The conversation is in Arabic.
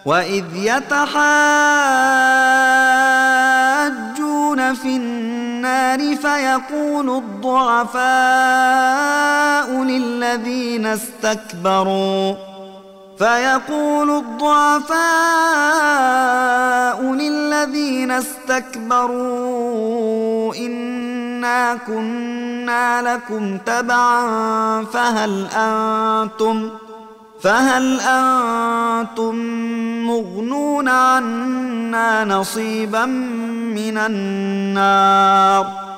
وإذ يتحاجون في النار فيقول الضعفاء للذين استكبروا إنا كنا لكم تبعا فهل أنتم مغنون عنا نصيبا من النار